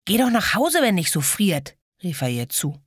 Geh doch nach Hause, wenn nicht so friert, rief er ihr zu.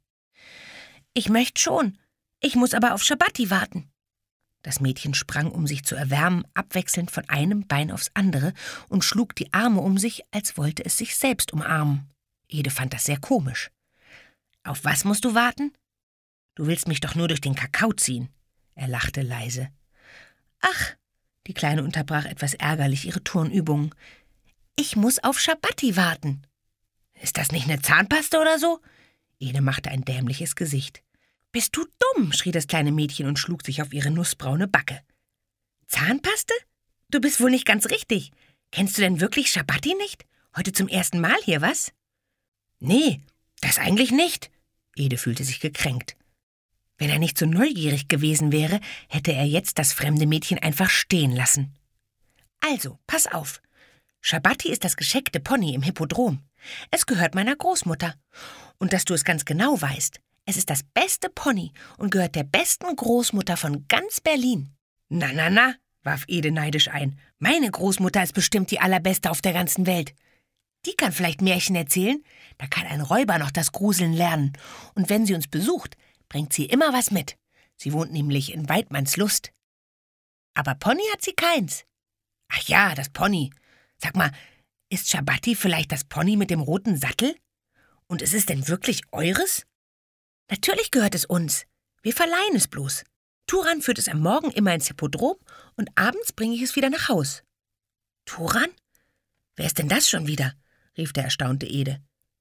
Ich möchte schon. Ich muss aber auf Schabatti warten. Das Mädchen sprang, um sich zu erwärmen, abwechselnd von einem Bein aufs andere und schlug die Arme um sich, als wollte es sich selbst umarmen. Ede fand das sehr komisch. Auf was musst du warten? Du willst mich doch nur durch den Kakao ziehen. Er lachte leise. Ach, die Kleine unterbrach etwas ärgerlich ihre Turnübungen. Ich muss auf Schabatti warten. Ist das nicht eine Zahnpaste oder so? Ede machte ein dämliches Gesicht. Bist du dumm, schrie das kleine Mädchen und schlug sich auf ihre nussbraune Backe. Zahnpaste? Du bist wohl nicht ganz richtig. Kennst du denn wirklich Schabatti nicht? Heute zum ersten Mal hier, was? Nee, das eigentlich nicht. Ede fühlte sich gekränkt. Wenn er nicht so neugierig gewesen wäre, hätte er jetzt das fremde Mädchen einfach stehen lassen. Also, pass auf. Schabatti ist das gescheckte Pony im Hippodrom. Es gehört meiner Großmutter. Und dass du es ganz genau weißt, es ist das beste Pony und gehört der besten Großmutter von ganz Berlin. Na, warf Ede neidisch ein. Meine Großmutter ist bestimmt die allerbeste auf der ganzen Welt. Die kann vielleicht Märchen erzählen, da kann ein Räuber noch das Gruseln lernen. Und wenn sie uns besucht, bringt sie immer was mit. Sie wohnt nämlich in Weidmannslust. Aber Pony hat sie keins. Ach ja, das Pony. Sag mal, ist Schabatti vielleicht das Pony mit dem roten Sattel? Und ist es denn wirklich eures? Natürlich gehört es uns. Wir verleihen es bloß. Turan führt es am Morgen immer ins Hippodrom und abends bringe ich es wieder nach Haus. Turan? Wer ist denn das schon wieder? Rief der erstaunte Ede.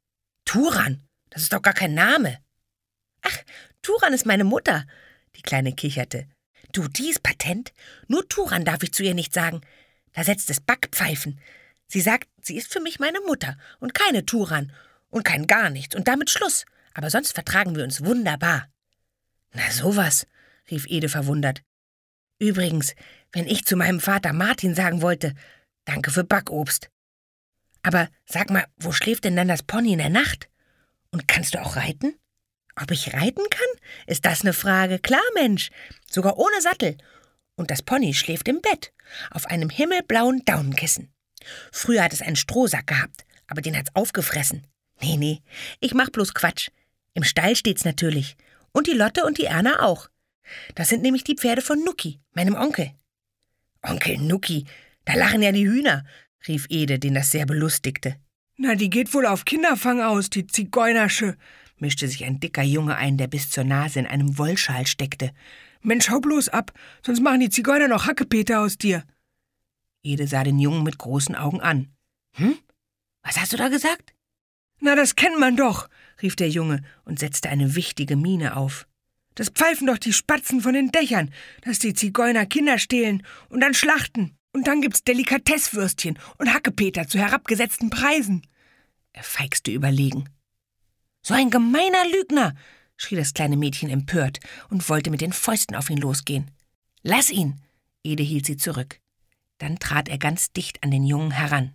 Turan? Das ist doch gar kein Name. Ach, Turan ist meine Mutter. Die Kleine kicherte. Du, die ist patent. Nur Turan darf ich zu ihr nicht sagen. Da setzt es Backpfeifen. Sie sagt, sie ist für mich meine Mutter und keine Turan und kein gar nichts und damit Schluss. Aber sonst vertragen wir uns wunderbar. Na sowas, rief Ede verwundert. Übrigens, wenn ich zu meinem Vater Martin sagen wollte, danke für Backobst. Aber sag mal, wo schläft denn dann das Pony in der Nacht? Und kannst du auch reiten? Ob ich reiten kann? Ist das eine Frage? Klar, Mensch, sogar ohne Sattel. Und das Pony schläft im Bett, auf einem himmelblauen Daunenkissen. Früher hat es einen Strohsack gehabt, aber den hat's aufgefressen. Nee, ich mach bloß Quatsch. Im Stall steht's natürlich. Und die Lotte und die Erna auch. Das sind nämlich die Pferde von Nucki, meinem Onkel. Onkel Nucki, da lachen ja die Hühner, rief Ede, den das sehr belustigte. Na, die geht wohl auf Kinderfang aus, die Zigeunersche, mischte sich ein dicker Junge ein, der bis zur Nase in einem Wollschal steckte. Mensch, hau bloß ab, sonst machen die Zigeuner noch Hackepeter aus dir. Ede sah den Jungen mit großen Augen an. Was hast du da gesagt? Na, das kennt man doch, rief der Junge und setzte eine wichtige Miene auf. Das pfeifen doch die Spatzen von den Dächern, dass die Zigeuner Kinder stehlen und dann schlachten. Und dann gibt's Delikatesswürstchen und Hackepeter zu herabgesetzten Preisen. Er feixte überlegen. So ein gemeiner Lügner, schrie das kleine Mädchen empört und wollte mit den Fäusten auf ihn losgehen. Lass ihn! Ede hielt sie zurück. Dann trat er ganz dicht an den Jungen heran.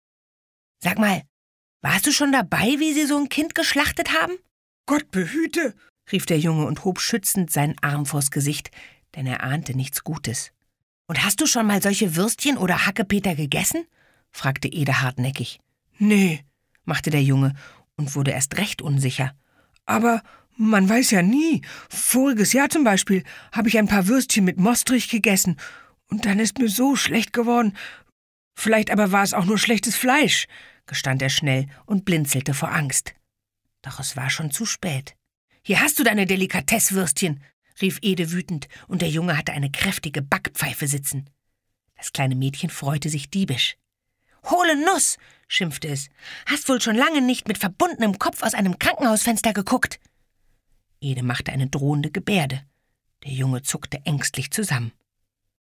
Sag mal, warst du schon dabei, wie sie so ein Kind geschlachtet haben? Gott behüte, rief der Junge und hob schützend seinen Arm vors Gesicht, denn er ahnte nichts Gutes. Und hast du schon mal solche Würstchen oder Hackepeter gegessen? Fragte Ede hartnäckig. Nee, machte der Junge und wurde erst recht unsicher. Aber man weiß ja nie. Voriges Jahr zum Beispiel habe ich ein paar Würstchen mit Mostrich gegessen. Und dann ist mir so schlecht geworden. Vielleicht aber war es auch nur schlechtes Fleisch, gestand er schnell und blinzelte vor Angst. Doch es war schon zu spät. Hier hast du deine Delikatesswürstchen, rief Ede wütend, und der Junge hatte eine kräftige Backpfeife sitzen. Das kleine Mädchen freute sich diebisch. »Hohle Nuss«, schimpfte es. »Hast wohl schon lange nicht mit verbundenem Kopf aus einem Krankenhausfenster geguckt?« Ede machte eine drohende Gebärde. Der Junge zuckte ängstlich zusammen.